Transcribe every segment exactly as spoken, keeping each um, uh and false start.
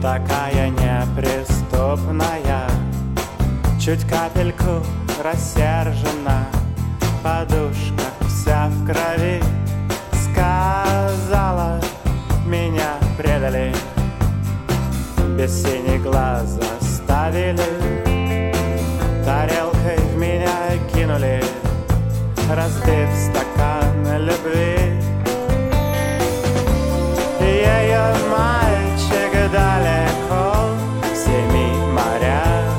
такая неприступная, чуть капельку рассержена, подушка вся в крови. Сказала, меня предали, без синих глаз оставили, тарелкой в меня кинули, разбив стакан любви. Ее мальчик далеко в семи морях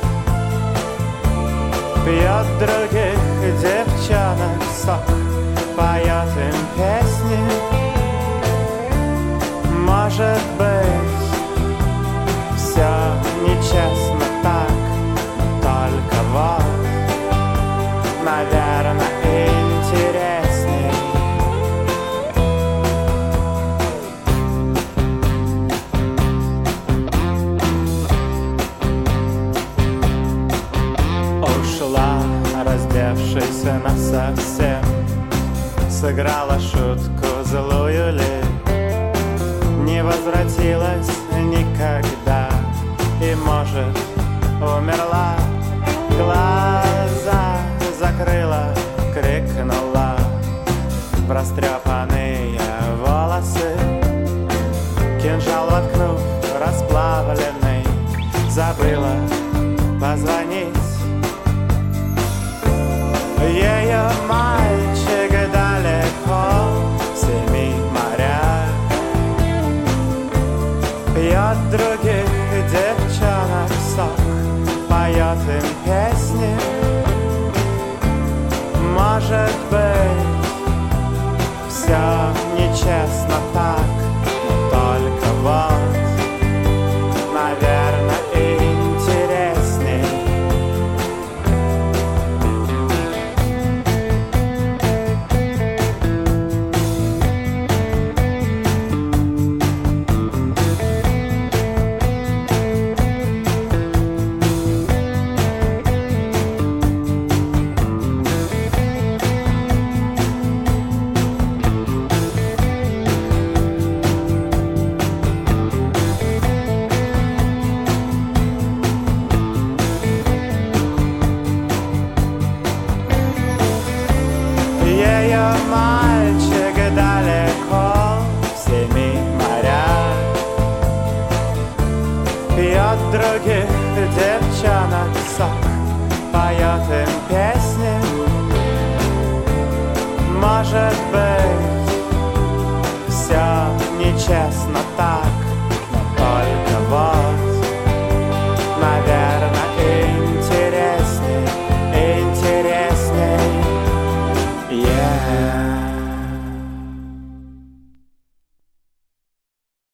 пьет других девчонок сок, поет им песни. Может быть, все нечестно так, только вот, наверное, интересней. Ушла, раздевшись насовсем, сыграла шутку злую ли, не возвратилась никогда и, может, умерла. Глаза закрыла, крикнула в растрепанные волосы, кинжал воткнув расплавленный, забыла позвонить. Ее мальчик далеко в семи морях пьет других девчонок сок, поет им песни. Может быть, все нечестно так, только вот, наверное, интересней. Ее мальчик далеко в семи морях пьет других девчонок сок, поет им песни. Может быть, все нечестно так,